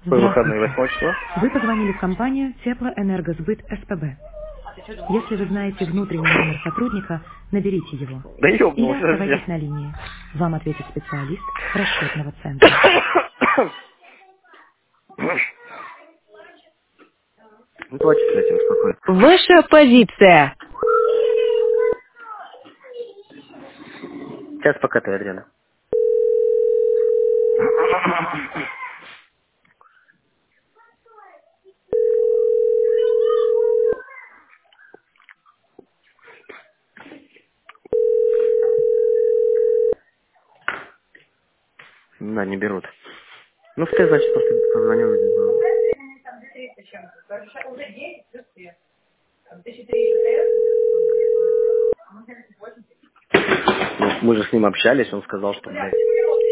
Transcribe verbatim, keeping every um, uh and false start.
Вы выходной Здравствуйте. восьмое число? Вы позвонили в компанию Теплоэнергосбыт СПБ. Если вы знаете внутренний номер сотрудника, наберите его. Да Или ёбнулся оставайтесь вообще. на линии. Вам ответит специалист расчетного центра. Не плачьте, я тебя успокою. Ваша позиция. Сейчас пока ты, Адриана. Да, не берут. Ну, ты, значит, просто позвонил. Ну, мы же с ним общались, он сказал, что, блядь.